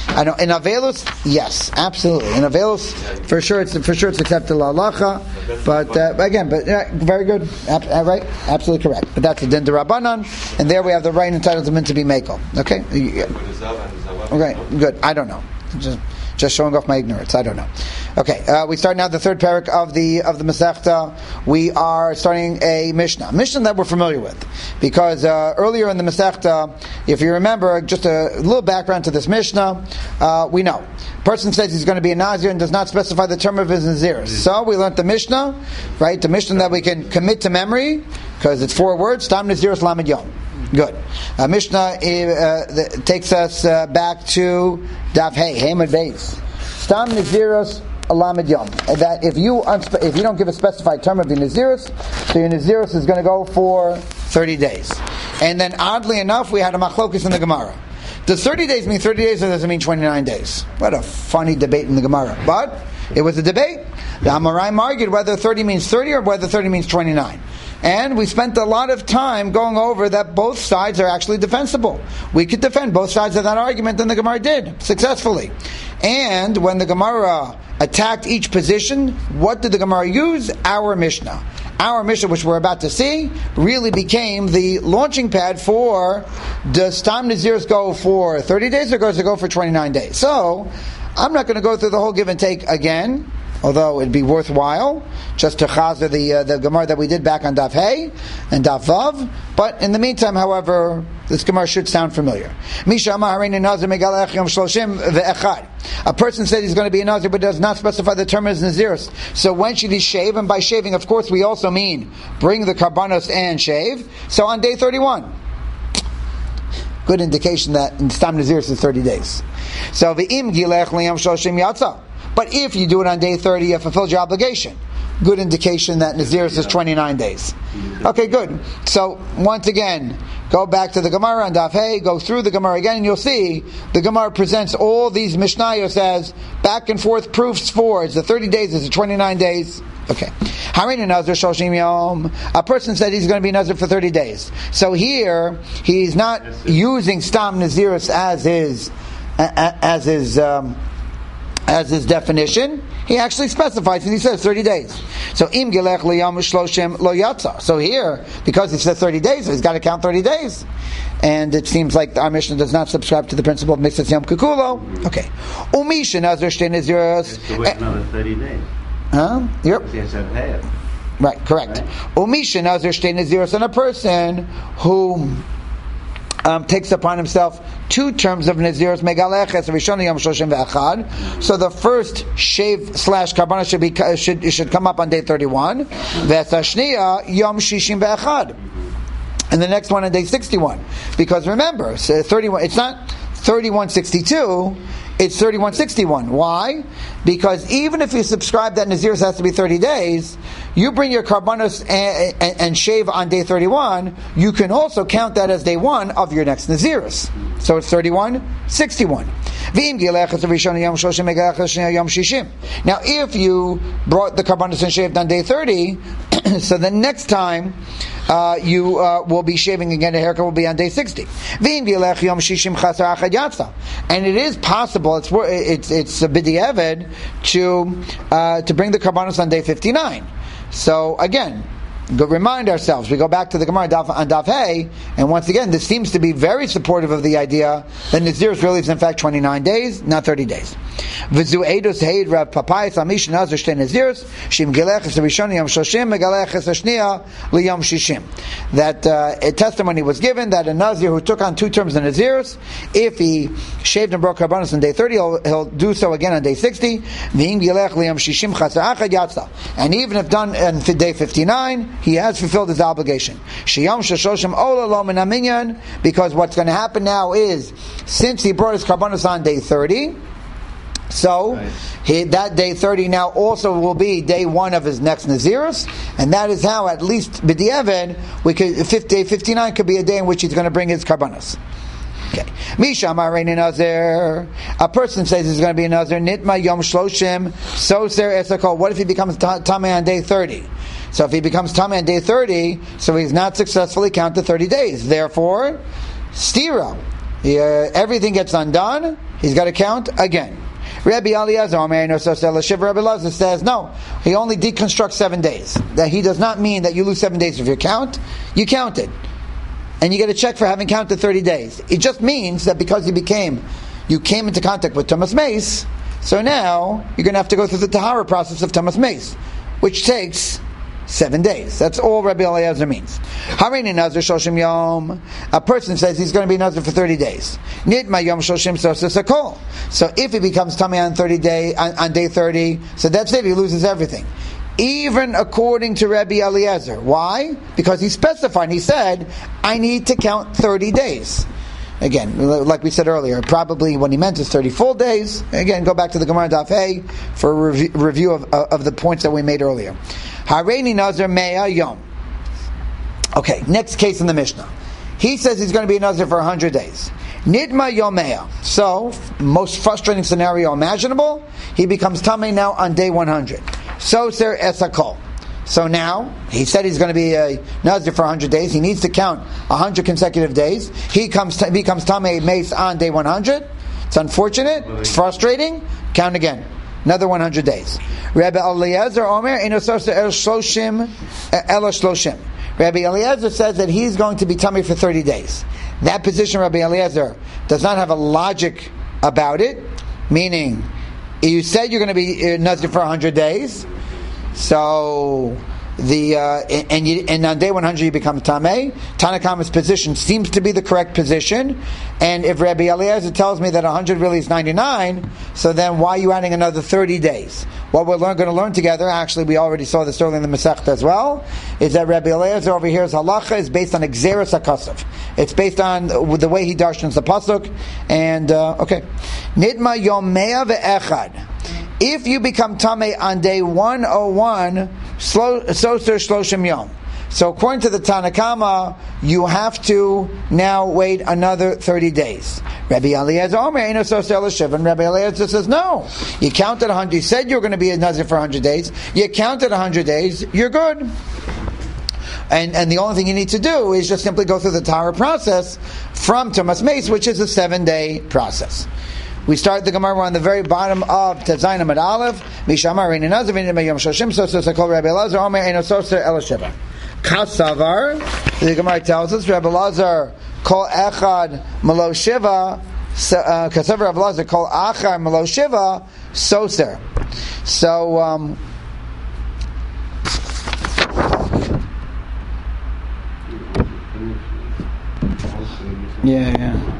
I know in Avelus, yes, absolutely. In Avelus, for sure, it's for sure it's accepted la'alacha. But uh, again, but uh, very good, Ab- uh, right? Absolutely correct. But that's a din d'Rabbanan, and there we have the right entitlement to be mekel. Okay, right, good. I don't know. Just, just showing off my ignorance. I don't know. Okay, uh, we start now the third parak of the of the Masechta. We are starting a Mishnah, Mishnah that we're familiar with, because uh, earlier in the Masechta, if you remember, just a little background to this Mishnah, uh, we know. Person says he's going to be a Nazir and does not specify the term of his Nazirus. So we learned the Mishnah, right? The Mishnah that we can commit to memory, because it's four words, Stam Nazirus Lamed Yom. Good. Uh, Mishnah uh, the, takes us uh, back to Daf Hey, Hamad Beis. Stam Nazirus Lamed Yom. That if you unspe- if you don't give a specified term of your Nazirus, so your Nazirus is going to go for thirty days. And then oddly enough, we had a machlokus in the Gemara. Does thirty days mean thirty days or does it mean twenty-nine days? What a funny debate in the Gemara. But it was a debate. The Amoraim argued whether thirty means thirty or whether thirty means twenty-nine. And we spent a lot of time going over that both sides are actually defensible. We could defend both sides of that argument, and the Gemara did, successfully. And when the Gemara attacked each position, what did the Gemara use? Our Mishnah. Our Mishnah, which we're about to see, really became the launching pad for, does Stam Nazirus go for thirty days or does it go for twenty-nine days? So, I'm not going to go through the whole give and take again, although it'd be worthwhile, just to chazer the uh, the Gemara that we did back on Daf Hey and Daf Vav. But in the meantime, however, this Gemara should sound familiar. A person said he's going to be a Nazir, but does not specify the term as Nazirus. So when should he shave? And by shaving, of course, we also mean bring the karbanos and shave. So on day thirty-one. Good indication that Stam Nazirus is thirty days. So v'im gilech liyam shoshim yatsa. But if you do it on day thirty, you have fulfilled your obligation. Good indication that Nazirus is twenty-nine days. Okay, good. So, once again, go back to the Gemara on Daf Hey, go through the Gemara again, and you'll see the Gemara presents all these Mishnayos as back and forth proofs for it's the thirty days, it's the twenty-nine days. Okay. A person said he's going to be Nazir for thirty days. So here, he's not using Stam Nazirus as his, as his, um, as his definition. He actually specifies and he says thirty days. So im gelech liyam shloshim lo yatsa. So here, because he said thirty days, he's got to count thirty days. And it seems like our Mishnah does not subscribe to the principle of mitzvah yom kikulo. Okay. Umisha nazir shtei naziros. To wait another thirty days. Huh? Yep. Yes, I've had. Right, correct. Umisha nazir shtei naziros, and a person who Um, takes upon himself two terms of Nazirus Megaleches Rishon Yom Shoshim Ve'achad. So the first shave slash karbana should be should should come up on day thirty-one. Ve'Tashniya Yom Shishim Ve'achad, and the next one on day sixty-one. Because remember, so thirty-one. It's not thirty-one sixty-two. It's thirty-one sixty-one. Why? Because even if you subscribe that Nazirus has to be thirty days, you bring your karbanos and, and, and shave on day thirty-one, you can also count that as day one of your next Nazirus. So it's thirty-one sixty-one. Now if you brought the karbanos and shaved on day thirty, so the next time uh, you uh, will be shaving again, the haircut will be on day sixty. And it is possible, it's it's it's a b'diavad to uh, to bring the karbanos on day fifty-nine. So again, go remind ourselves. We go back to the Gemara on Daf Hey, and once again, this seems to be very supportive of the idea that Nazirus really is in fact twenty-nine days, not thirty days. V'zu eidos heid Rav Papayis amish nazir shtei Nazirus shim geleches rishon yom shoshim megaleches hashniya liyom shishim. That uh, a testimony was given that a Nazir who took on two terms in Nazirus, if he shaved and broke karbanos on day thirty, he'll, he'll do so again on day sixty. V'im gelech liyom shishim chasar achad yatzah. And even if done on day fifty-nine, he has fulfilled his obligation. Sheyom sheshoshim ola lo min haminyan, because what's going to happen now is, since he brought his karbanos on day thirty, so right. he, that day thirty now also will be day one of his next Nazirus, and that is how, at least b'diavad, we could day fifty-nine could be a day in which he's going to bring his karbanos. Okay. Misha Marein Nazir. A person says he's going to be a Nazir. Nitma Yom Shloshim. So Ser Esakol. What if he becomes Tameh on day thirty? So if he becomes Tameh on day thirty, so he's not successfully counted thirty days. Therefore, Stira. He, uh, everything gets undone. He's got to count again. Rabbi Eliezer, Rabbi Eliezer says no. He only deconstructs seven days. That he does not mean that you lose seven days if you count. You counted, and you get a check for having counted thirty days. It just means that because you became, you came into contact with Tumas Meis, so now you're going to have to go through the Tahara process of Tumas Meis, which takes seven days. That's all Rabbi Eliezer means. Harini Nazir Shoshim Yom. A person says he's going to be Nazir for thirty days. Nitma Yom Shoshim Sosasakol. So if he becomes Tamei on thirty day on, on day thirty, so that's it. He loses everything. Even according to Rabbi Eliezer. Why? Because he specified. He said, "I need to count thirty days." Again, like we said earlier, probably what he meant is thirty full days. Again, go back to the Gemara Daf Hey for a review, review of, of the points that we made earlier. Hareini Nazir Mea Yom. Okay, next case in the Mishnah. He says he's going to be a Nazir for one hundred days. Nidma Yomea. So, most frustrating scenario imaginable, he becomes Tamei now on day one hundred. Soser Esakol. So now, he said he's going to be a Nazir for one hundred days. He needs to count one hundred consecutive days. He comes to, becomes Tamei Meis on day one hundred. It's unfortunate. It's frustrating. Count again. Another one hundred days. Rabbi Eliezer Omer Eno Soser El Shloshim Ela Shloshim. Rabbi Eliezer says that he's going to be Tamei for thirty days. That position, Rabbi Eliezer, does not have a logic about it. Meaning, you said you're going to be Nazir for one hundred days. So the uh, and you, and on day one hundred you become Tamei. Tanakama's position seems to be the correct position, and if Rabbi Eliezer tells me that one hundred really is ninety-nine, so then why are you adding another thirty days? What we're learn, going to learn together, actually we already saw this earlier in the Masechta as well, is that Rabbi Eliezer over here's halacha is based on Exeris HaKasav. It's based on the way he darshans the pasuk, and uh, okay, Nidma Yomea ve'echad. If you become Tamei on day one oh one, Soser Shloshim Yom. So according to the Tanakama, you have to now wait another thirty days. Rabbi Eliezer Omer Eino Soser Elishiv, and Rabbi Eliezer says, no. You counted one hundred, you said you were going to be a Nazir for one hundred days, you counted one hundred days, you're good. And and the only thing you need to do is just simply go through the Tahara process from Tumas Meis, which is a seven-day process. We start the Gemara on the very bottom of Tezayin Amud Aleph. Mishamar Reini Nazir V'Nidma Yom Shoshim Soser Sakol Rabbi Elazar Omer Eino Soser Ela Shiva. Kasavar. The Gemara tells us Rabbi Elazar Kol Echad Malo Shiva. Kasavar Rabbi Elazar Kol Achar Malo Shiva Soser. So. Um, yeah, yeah.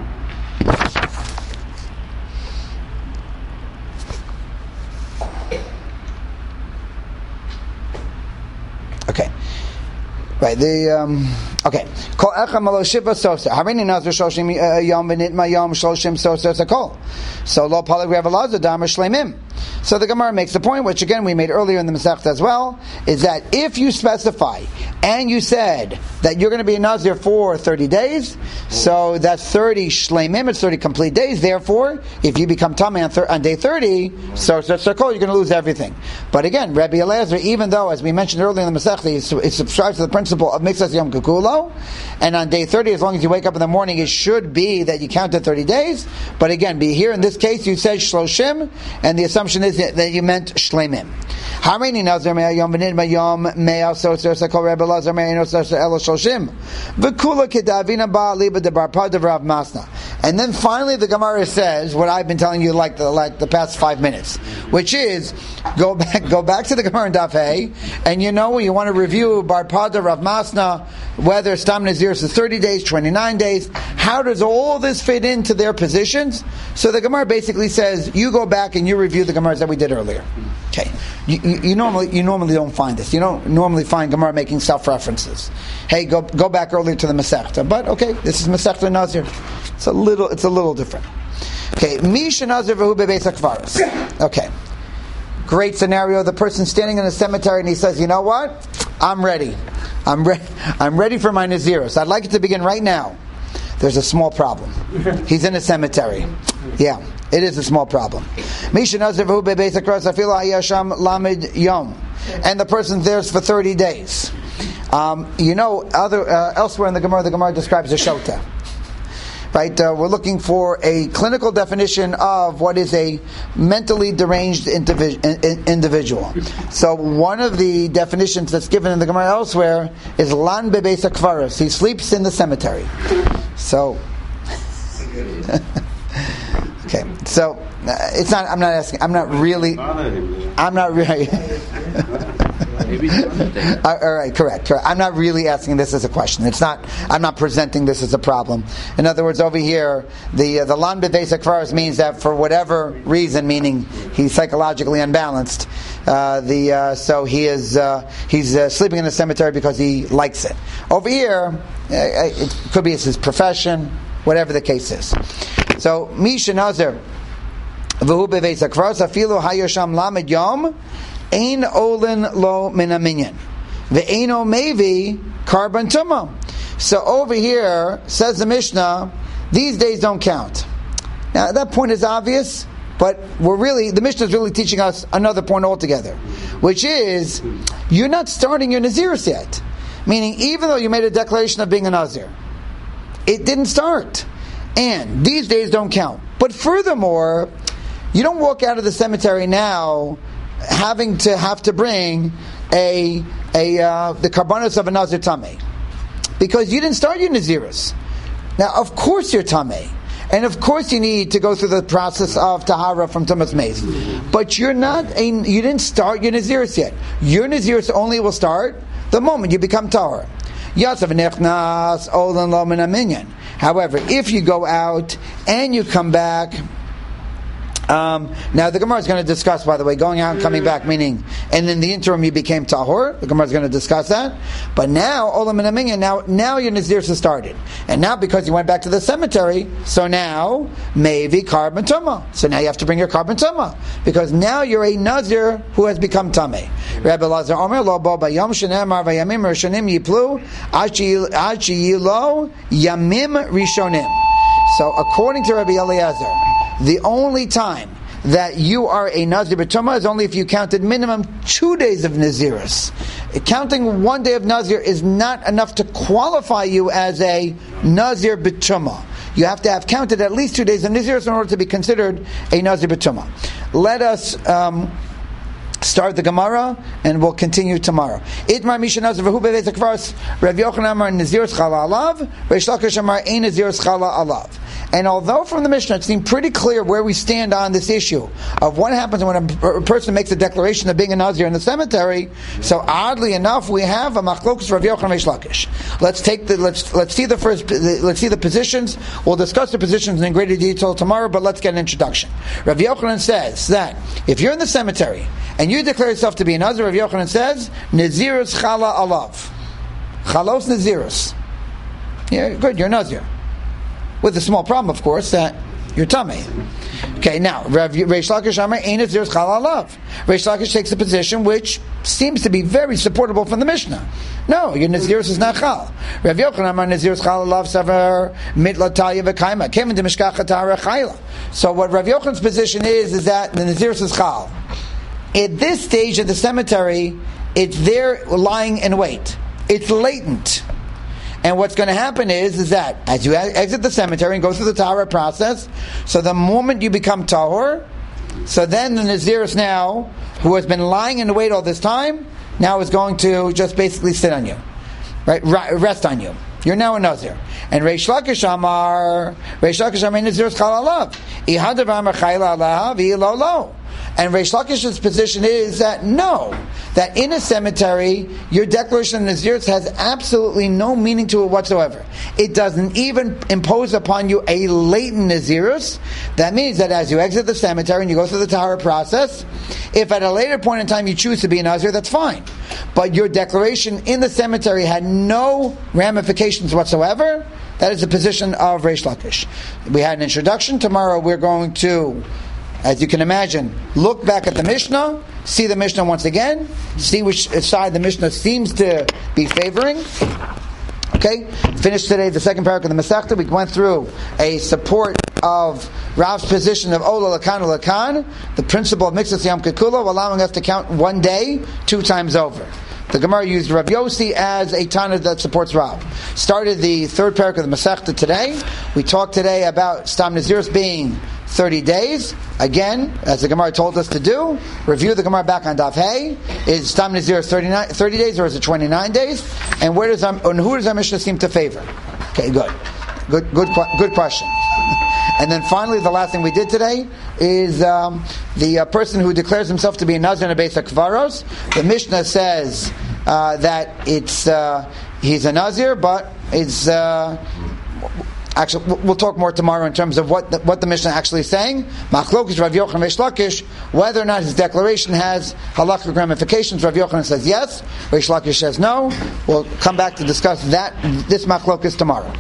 Okay. Right, the, um, okay. Kol echa malo shiva sosa. Harini nazir shoshim yom v'nitma yom shloshim sosa sakol. So lo palag Rav Elazar damer shleimim. So the Gemara makes the point, which again we made earlier in the Masechta as well, is that if you specify and you said that you're going to be a Nazir for thirty days, so that's thirty shleimim, it's thirty complete days. Therefore, if you become Tamei on, thir- on day thirty, so so so you're going to lose everything. But again, Rabbi Eliezer, even though, as we mentioned earlier in the Masechta, it subscribes to the principle of Mixas Yom Kukulo, and on day thirty, as long as you wake up in the morning, it should be that you counted thirty days. But again, be here in this case, you said shloshim, and the assumption is that you meant shleimim. Harini nazir mea yom v'nidma yom mea soser sakol Rabbi Elazar mea eno soser elo shloshim v'kula kedavina ba liba de barpad of Rav Masna. And then finally the Gemara says what I've been telling you like the like the past five minutes, which is go back go back to the Gemara in Daf Hey, and you know you want to review barpad of Rav Masna, whether Stam Nazir is thirty days, twenty-nine days. How does all this fit into their positions? So the Gemara basically says you go back and you review the Gemaras that we did earlier. Okay, you, you, you normally you normally don't find this. You don't normally find Gemara making self references. Hey, go go back earlier to the Masechta. But okay, this is Masechta Nazir. It's a little it's a little different. Okay, Misha Nazir v'hu bebeis hakvaros. Okay, great scenario. The person standing in the cemetery and he says, "You know what? I'm ready. I'm ready. I'm ready for my Naziros. I'd like it to begin right now." There's a small problem. He's in a cemetery. Yeah, it is a small problem. Misha Nazir v'hu bebeis hakvaros afilu hayasham lamed yom, and the person's there for thirty days. Um, you know, other uh, elsewhere in the Gemara, the Gemara describes a shota. right? Uh, we're looking for a clinical definition of what is a mentally deranged indivi- in- individual. So one of the definitions that's given in the Gemara elsewhere is lan bebeis hakvaros. He sleeps in the cemetery. So, okay. So uh, it's not. I'm not asking. I'm not really. I'm not really. uh, all right, correct, correct. I'm not really asking this as a question. It's not. I'm not presenting this as a problem. In other words, over here, the uh, the lan bebeis hakvaros means that for whatever reason, meaning he's psychologically unbalanced. Uh, the uh, so he is uh, he's uh, sleeping in the cemetery because he likes it. Over here, uh, it could be it's his profession, whatever the case is. So Misha Nazir, v'hu bebeis hakvaros afilu hayosham lamed yom. Ein olin lo min aminyan, ve'eino mevi karban tumah. So over here says the Mishnah, these days don't count. Now that point is obvious, but we're really the Mishnah is really teaching us another point altogether, which is you're not starting your Nazirus yet. Meaning, even though you made a declaration of being a Nazir, it didn't start, and these days don't count. But furthermore, you don't walk out of the cemetery now having to have to bring a a uh, the karbanos of a Nazir Tameh, because you didn't start your Nazirus. Now, of course, you're Tameh, and of course you need to go through the process of Tahara from Tumas Meis, but you're not a, you didn't start your Nazirus yet. Your Nazirus only will start the moment you become Tahara. However, if you go out and you come back. Um, now the Gemara is going to discuss, by the way, going out and coming back, meaning, and in the interim you became tahor. The Gemara is going to discuss that. But now, olam and aminyan, now, now your nazirus has started, and now because you went back to the cemetery, so now maybe karban tumah. So now you have to bring your karban tumah because now you're a nazir who has become tameh. Rabbi Lazar Omer lo bo bayom shenemar vayamim rishonim yiplu achi yilo yamim rishonim. So according to Rabbi Eliezer, the only time that you are a Nazir B'Tumah is only if you counted minimum two days of Nazirus. Counting one day of Nazir is not enough to qualify you as a Nazir B'Tumah. You have to have counted at least two days of Nazirus in order to be considered a Nazir B'Tumah. Let us um, start the Gemara, and we'll continue tomorrow. Itmar Misha Nazir v'hu bebeis hakvaros. Rav Yochanan amar Nazirus chala alav. Reish Lakish amar ein Nazirus chala alav. And although from the Mishnah it seemed pretty clear where we stand on this issue of what happens when a, a person makes a declaration of being a Nazir in the cemetery, so oddly enough we have a machlokus Rav Yochanan Reish Lakish. Let's take the let's let's see the first let's see the positions. We'll discuss the positions in greater detail tomorrow, but let's get an introduction. Rav Yochanan says that if you're in the cemetery and you declare yourself to be a Nazir, Rav Yochanan says Nazirus chala alav, chalos Nazirus. Yeah, good, you're a Nazir. With a small problem, of course, that you're tamei. Okay, now Reish Lakish Amar Ein Nazirus chala alav. Reish Lakish takes a position which seems to be very supportable from the Mishnah. No, your Nazirus is not chal. Rav Yochanan Amar Nazirus chala alav savar mitlataya v'kaima kevin de mishkacha tahara chayla. So what Rav Yochanan's position is is that the Nazirus is chal. At this stage of the cemetery, it's there lying in wait. It's latent. And what's going to happen is, is that as you exit the cemetery and go through the tahara process, so the moment you become tahor, so then the Nazirus now, who has been lying in wait all this time, now is going to just basically sit on you, right? Rest on you. You're now a Nazir. And Reish Lakish Amar, Reish Lakish Amar Nazirus chal alav. Ihadav Amar chayla alav, v'ilo lo. And Reish Lakish's position is that no, that in a cemetery, your declaration of Nazirus has absolutely no meaning to it whatsoever. It doesn't even impose upon you a latent Nazirus. That means that as you exit the cemetery and you go through the tahara process, if at a later point in time you choose to be a Nazir, that's fine. But your declaration in the cemetery had no ramifications whatsoever. That is the position of Reish Lakish. We had an introduction. Tomorrow we're going to, as you can imagine, look back at the Mishnah, see the Mishnah once again, see which side the Mishnah seems to be favoring. Okay? Finished today the second paragraph of the Masechta. We went through a support of Rav's position of Ola Lakan Lakan, the principle of Mixas Yom Kekulo, allowing us to count one day two times over. The Gemara used Rav Yossi as a Tana that supports Rav. Started the third parak of the Masechta today. We talked today about Stam Naziris being thirty days. Again, as the Gemara told us to do, review the Gemara back on Daf Hey. Is Stam Naziris thirty days or is it twenty-nine days? And where does our, and who does our Mishnah seem to favor? Okay, good. Good, good, good question. And then finally, the last thing we did today is um, the uh, person who declares himself to be a Nazir in a Beis HaKvaros. The Mishnah says uh, that it's uh, he's a Nazir, but it's uh, actually we'll talk more tomorrow in terms of what the, what the Mishnah actually is saying. Machlokes Rav Yochanan Reish Lakish, whether or not his declaration has halakhic ramifications. Rav Yochanan says yes. Reish Lakish says no. We'll come back to discuss that this machlokes tomorrow.